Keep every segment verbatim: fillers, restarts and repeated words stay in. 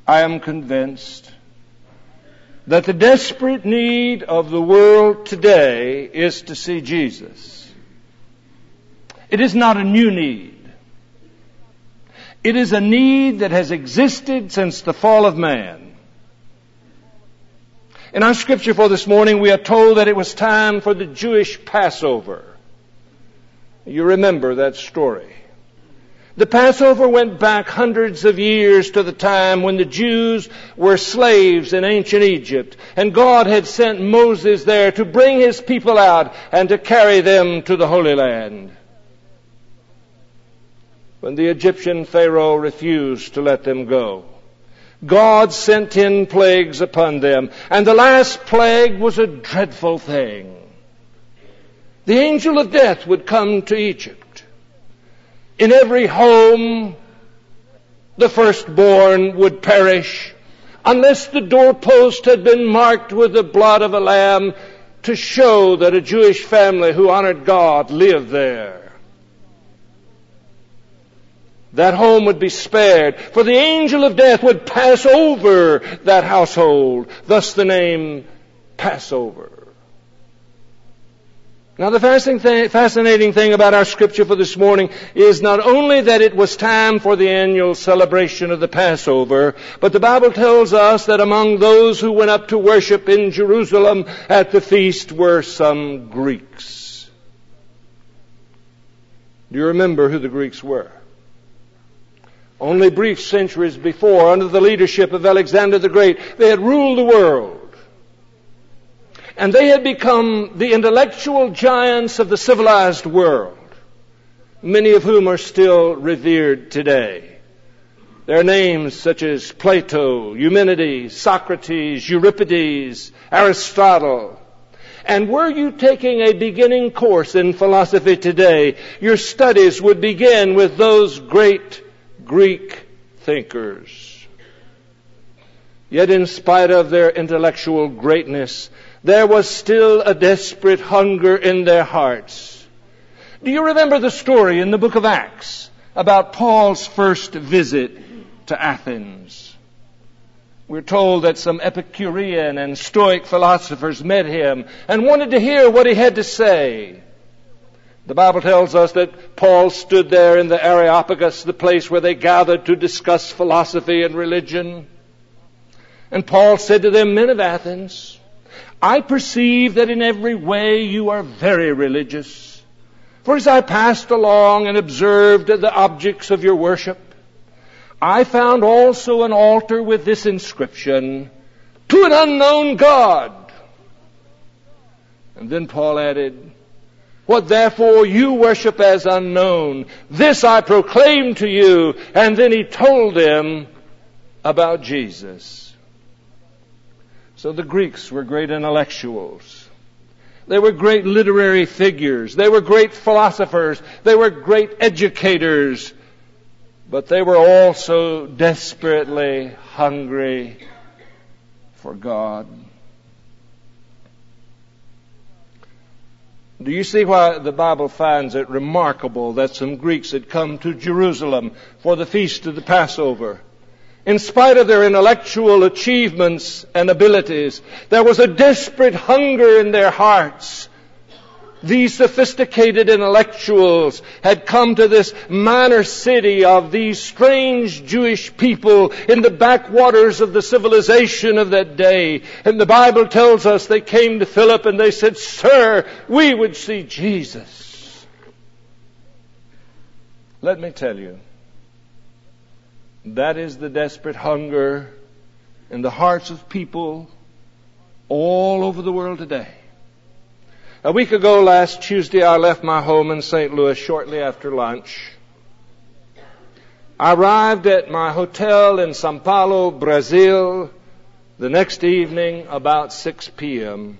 I am convinced that the desperate need of the world today is to see Jesus. It is not a new need. It is a need that has existed since the fall of man. In our scripture for this morning, we are told that it was time for the Jewish Passover. You remember that story. The Passover went back hundreds of years to the time when the Jews were slaves in ancient Egypt, and God had sent Moses there to bring His people out and to carry them to the Holy Land. When the Egyptian Pharaoh refused to let them go, God sent ten plagues upon them, and the last plague was a dreadful thing. The angel of death would come to Egypt. In every home, the firstborn would perish unless the doorpost had been marked with the blood of a lamb to show that a Jewish family who honored God lived there. That home would be spared, for the angel of death would pass over that household, thus the name Passover. Now, the fascinating thing about our scripture for this morning is not only that it was time for the annual celebration of the Passover, but the Bible tells us that among those who went up to worship in Jerusalem at the feast were some Greeks. Do you remember who the Greeks were? Only brief centuries before, under the leadership of Alexander the Great, they had ruled the world. And they had become the intellectual giants of the civilized world, many of whom are still revered today. Their names such as Plato, Eumenides, Socrates, Euripides, Aristotle. And were you taking a beginning course in philosophy today, your studies would begin with those great Greek thinkers. Yet in spite of their intellectual greatness, there was still a desperate hunger in their hearts. Do you remember the story in the book of Acts about Paul's first visit to Athens? We're told that some Epicurean and Stoic philosophers met him and wanted to hear what he had to say. The Bible tells us that Paul stood there in the Areopagus, the place where they gathered to discuss philosophy and religion. And Paul said to them, "Men of Athens, I perceive that in every way you are very religious. For as I passed along and observed the objects of your worship, I found also an altar with this inscription, 'To an unknown God.'" And then Paul added, "What therefore you worship as unknown, this I proclaim to you." And then he told them about Jesus. So the Greeks were great intellectuals. They were great literary figures. They were great philosophers. They were great educators. But they were also desperately hungry for God. Do you see why the Bible finds it remarkable that some Greeks had come to Jerusalem for the feast of the Passover? In spite of their intellectual achievements and abilities, there was a desperate hunger in their hearts. These sophisticated intellectuals had come to this minor city of these strange Jewish people in the backwaters of the civilization of that day. And the Bible tells us they came to Philip and they said, "Sir, we would see Jesus." Let me tell you, that is the desperate hunger in the hearts of people all over the world today. A week ago, last Tuesday, I left my home in Saint Louis shortly after lunch. I arrived at my hotel in São Paulo, Brazil, the next evening about six p.m.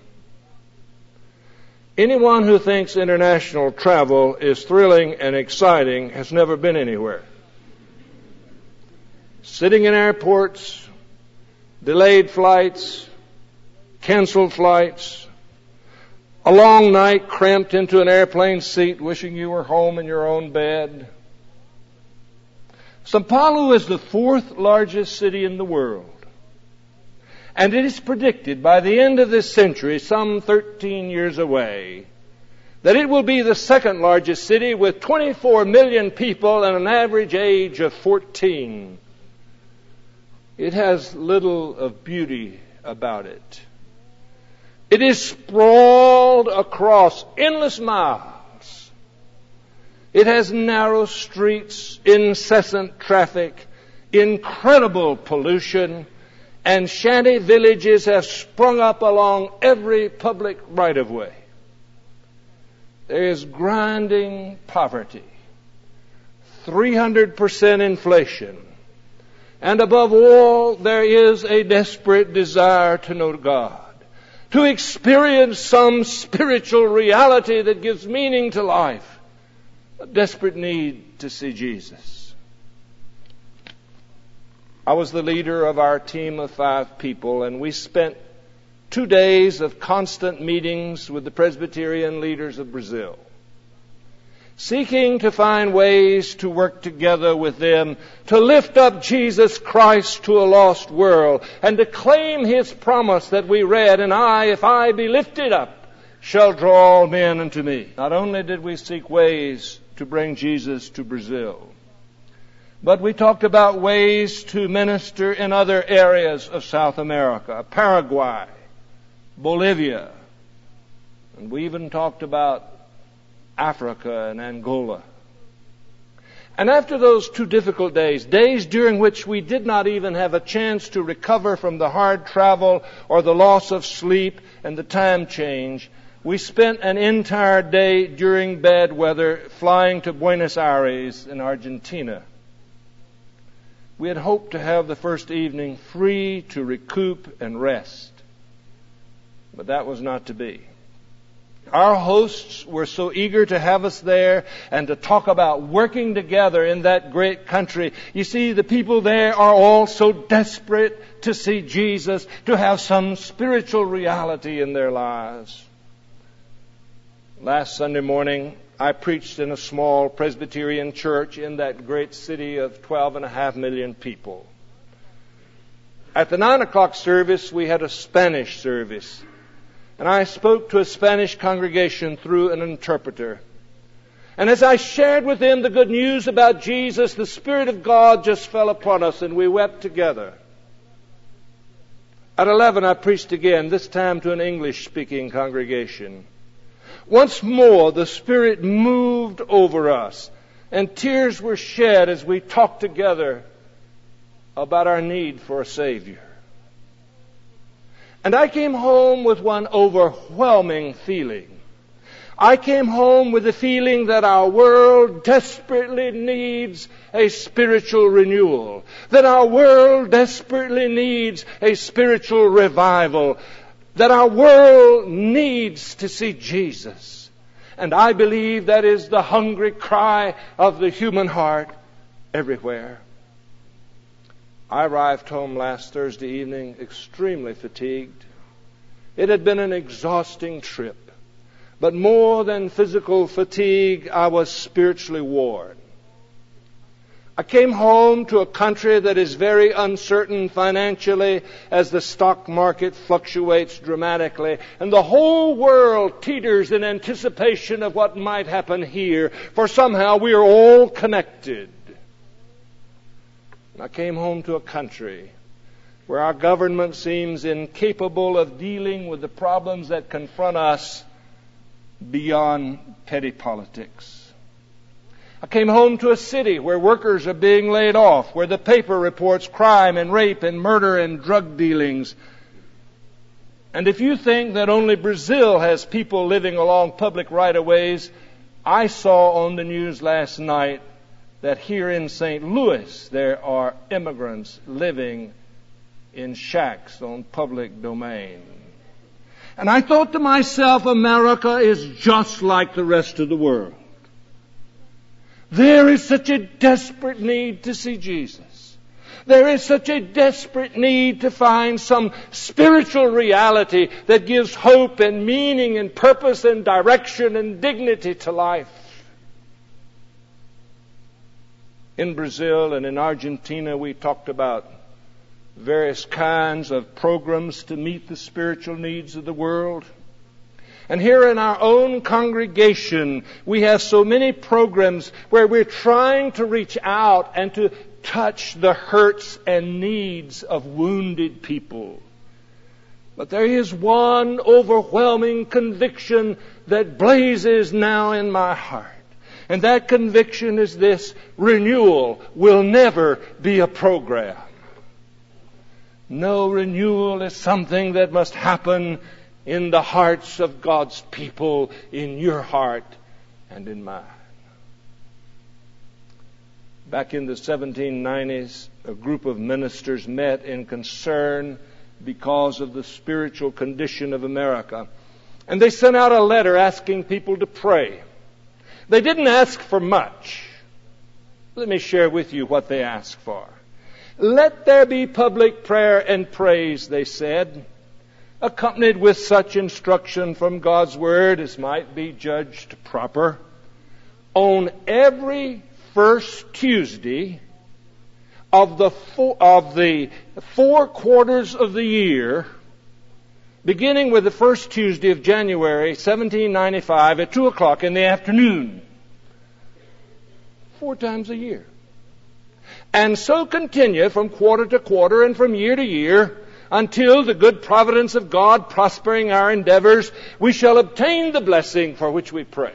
Anyone who thinks international travel is thrilling and exciting has never been anywhere. Sitting in airports, delayed flights, canceled flights, a long night cramped into an airplane seat wishing you were home in your own bed. Sao Paulo is the fourth largest city in the world. And it is predicted by the end of this century, some thirteen years away, that it will be the second largest city with twenty-four million people and an average age of fourteen. It has little of beauty about it. It is sprawled across endless miles. It has narrow streets, incessant traffic, incredible pollution, and shanty villages have sprung up along every public right-of-way. There is grinding poverty, three hundred percent inflation, and above all, there is a desperate desire to know God, to experience some spiritual reality that gives meaning to life, a desperate need to see Jesus. I was the leader of our team of five people, and we spent two days of constant meetings with the Presbyterian leaders of Brazil, seeking to find ways to work together with them to lift up Jesus Christ to a lost world and to claim His promise that we read, "And I, if I be lifted up, shall draw all men unto me." Not only did we seek ways to bring Jesus to Brazil, but we talked about ways to minister in other areas of South America, Paraguay, Bolivia, and we even talked about Africa and Angola. And after those two difficult days, days during which we did not even have a chance to recover from the hard travel or the loss of sleep and the time change, we spent an entire day during bad weather flying to Buenos Aires in Argentina. We had hoped to have the first evening free to recoup and rest, but that was not to be. Our hosts were so eager to have us there and to talk about working together in that great country. You see, the people there are all so desperate to see Jesus, to have some spiritual reality in their lives. Last Sunday morning, I preached in a small Presbyterian church in that great city of twelve and a half million people. At the nine o'clock service, we had a Spanish service, and I spoke to a Spanish congregation through an interpreter. And as I shared with them the good news about Jesus, the Spirit of God just fell upon us, and we wept together. At eleven, I preached again, this time to an English-speaking congregation. Once more, the Spirit moved over us, and tears were shed as we talked together about our need for a Savior. And I came home with one overwhelming feeling. I came home with the feeling that our world desperately needs a spiritual renewal, that our world desperately needs a spiritual revival, that our world needs to see Jesus. And I believe that is the hungry cry of the human heart everywhere. I arrived home last Thursday evening extremely fatigued. It had been an exhausting trip. But more than physical fatigue, I was spiritually worn. I came home to a country that is very uncertain financially as the stock market fluctuates dramatically, and the whole world teeters in anticipation of what might happen here, for somehow we are all connected. And I came home to a country where our government seems incapable of dealing with the problems that confront us beyond petty politics. I came home to a city where workers are being laid off, where the paper reports crime and rape and murder and drug dealings. And if you think that only Brazil has people living along public right-of-ways, I saw on the news last night that here in Saint Louis there are immigrants living in shacks on public domain. And I thought to myself, America is just like the rest of the world. There is such a desperate need to see Jesus. There is such a desperate need to find some spiritual reality that gives hope and meaning and purpose and direction and dignity to life. In Brazil and in Argentina, we talked about various kinds of programs to meet the spiritual needs of the world. And here in our own congregation, we have so many programs where we're trying to reach out and to touch the hurts and needs of wounded people. But there is one overwhelming conviction that blazes now in my heart. And that conviction is this: renewal will never be a program. No, renewal is something that must happen in the hearts of God's people, in your heart and in mine. Back in the seventeen nineties, a group of ministers met in concern because of the spiritual condition of America. And they sent out a letter asking people to pray. They didn't ask for much. Let me share with you what they asked for. Let there be public prayer and praise, they said, accompanied with such instruction from God's Word as might be judged proper, on every first Tuesday of the four, of the four quarters of the year, beginning with the first Tuesday of January, seventeen ninety-five, at two o'clock in the afternoon. Four times a year. And so continue from quarter to quarter and from year to year, until the good providence of God prospering our endeavors, we shall obtain the blessing for which we pray.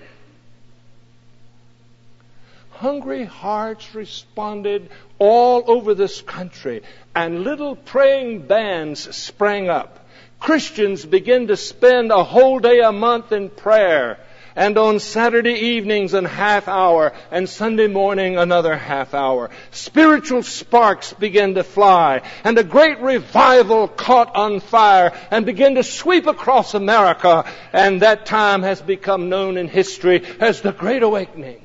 Hungry hearts responded all over this country, and little praying bands sprang up. Christians begin to spend a whole day a month in prayer, and on Saturday evenings a half hour, and Sunday morning another half hour. Spiritual sparks begin to fly, and a great revival caught on fire and began to sweep across America, and that time has become known in history as the Great Awakening.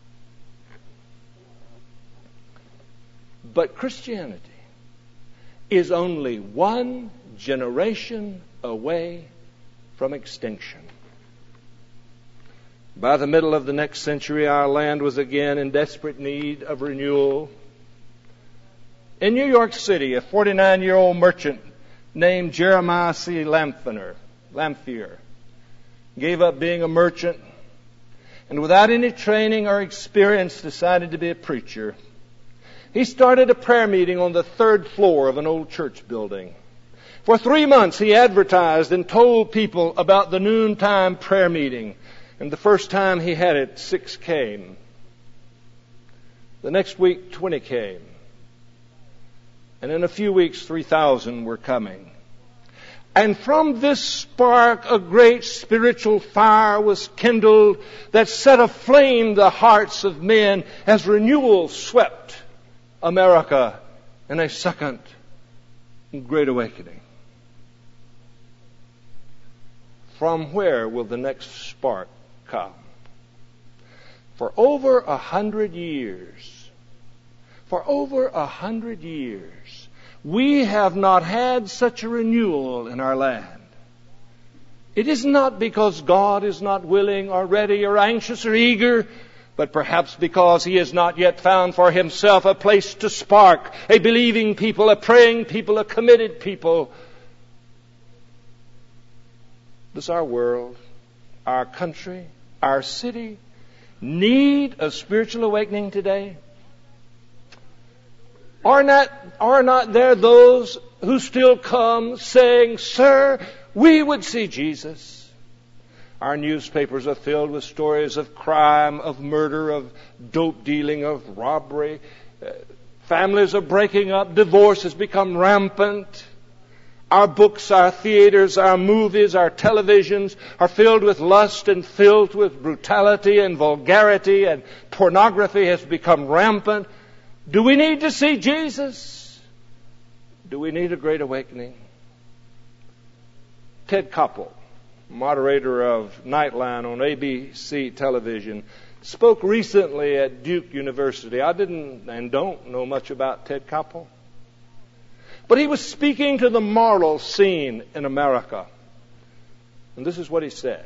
But Christianity is only one generation away from extinction. By the middle of the next century, our land was again in desperate need of renewal. In New York City, a forty-nine-year-old merchant named Jeremiah C. Lamphere, Lamphere gave up being a merchant and without any training or experience decided to be a preacher. He started a prayer meeting on the third floor of an old church building. For three months he advertised and told people about the noontime prayer meeting. And the first time he had it, six came. The next week, twenty came. And in a few weeks, three thousand were coming. And from this spark, a great spiritual fire was kindled that set aflame the hearts of men as renewal swept America in a second Great Awakening. From where will the next spark come? For over a hundred years, for over a hundred years, we have not had such a renewal in our land. It is not because God is not willing or ready or anxious or eager, but perhaps because He has not yet found for Himself a place to spark a believing people, a praying people, a committed people. Does our world, our country, our city need a spiritual awakening today? Are not, are not there those who still come saying, "Sir, we would see Jesus"? Our newspapers are filled with stories of crime, of murder, of dope dealing, of robbery. Uh, families are breaking up. Divorce has become rampant. Our books, our theaters, our movies, our televisions are filled with lust and filled with brutality and vulgarity, and pornography has become rampant. Do we need to see Jesus? Do we need a great awakening? Ted Koppel, moderator of Nightline on A B C television, spoke recently at Duke University. I didn't and don't know much about Ted Koppel, but he was speaking to the moral scene in America. And this is what he said.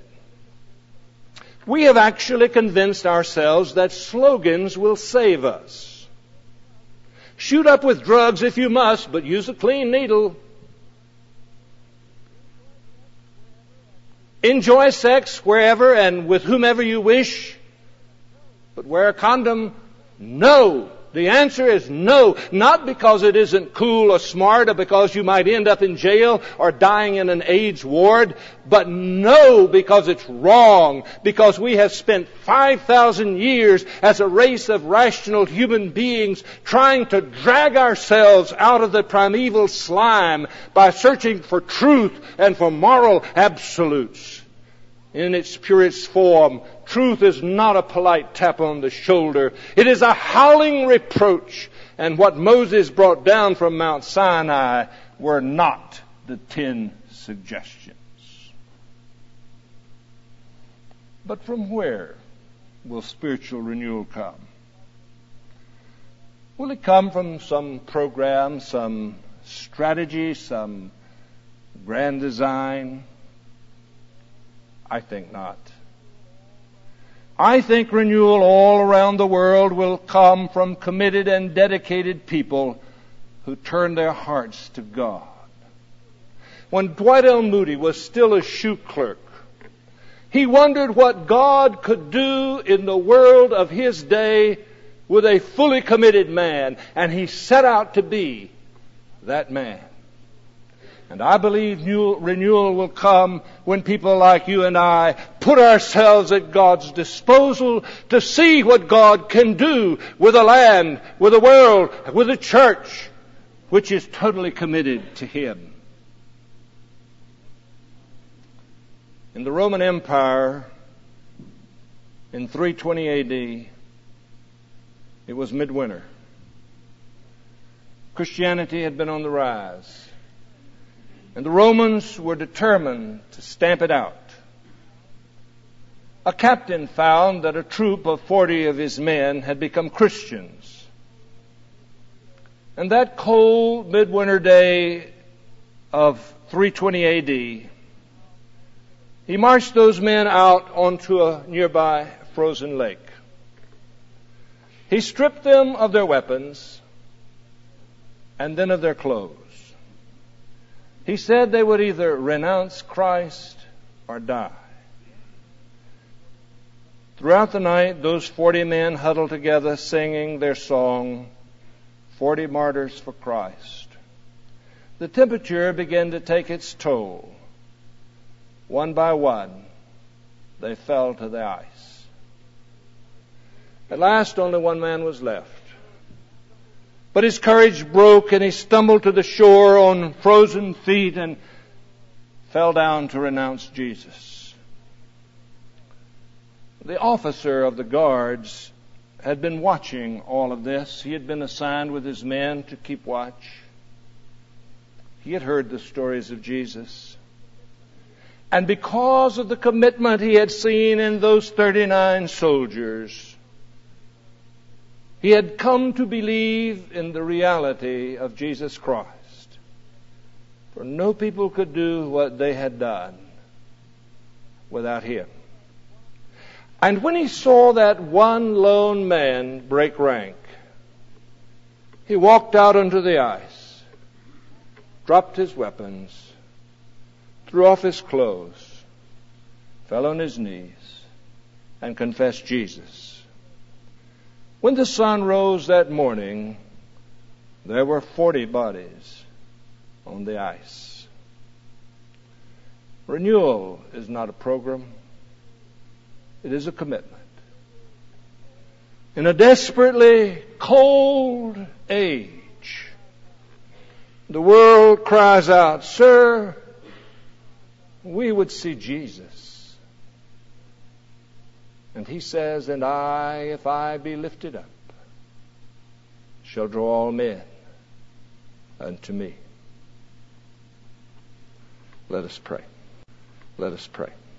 We have actually convinced ourselves that slogans will save us. Shoot up with drugs if you must, but use a clean needle. Enjoy sex wherever and with whomever you wish, but wear a condom? No. The answer is no. Not because it isn't cool or smart or because you might end up in jail or dying in an AIDS ward, but no, because it's wrong. Because we have spent five thousand years as a race of rational human beings trying to drag ourselves out of the primeval slime by searching for truth and for moral absolutes. In its purest form, truth is not a polite tap on the shoulder. It is a howling reproach. And what Moses brought down from Mount Sinai were not the ten suggestions. But from where will spiritual renewal come? Will it come from some program, some strategy, some grand design? I think not. I think renewal all around the world will come from committed and dedicated people who turn their hearts to God. When Dwight L. Moody was still a shoe clerk, he wondered what God could do in the world of his day with a fully committed man, and he set out to be that man. And I believe new renewal will come when people like you and I put ourselves at God's disposal to see what God can do with a land, with a world, with a church which is totally committed to Him. In the Roman Empire, in three twenty A D, it was midwinter. Christianity had been on the rise. And the Romans were determined to stamp it out. A captain found that a troop of forty of his men had become Christians. And that cold midwinter day of three twenty A D, he marched those men out onto a nearby frozen lake. He stripped them of their weapons and then of their clothes. He said they would either renounce Christ or die. Throughout the night, those forty men huddled together singing their song, Forty Martyrs for Christ. The temperature began to take its toll. One by one, they fell to the ice. At last, only one man was left. But his courage broke and he stumbled to the shore on frozen feet and fell down to renounce Jesus. The officer of the guards had been watching all of this. He had been assigned with his men to keep watch. He had heard the stories of Jesus. And because of the commitment he had seen in those thirty-nine soldiers, he had come to believe in the reality of Jesus Christ. For no people could do what they had done without Him. And when he saw that one lone man break rank, he walked out onto the ice, dropped his weapons, threw off his clothes, fell on his knees, and confessed Jesus. When the sun rose that morning, there were forty bodies on the ice. Renewal is not a program. It is a commitment. In a desperately cold age, the world cries out, "Sir, we would see Jesus." And He says, "And I, if I be lifted up, shall draw all men unto me." Let us pray. Let us pray.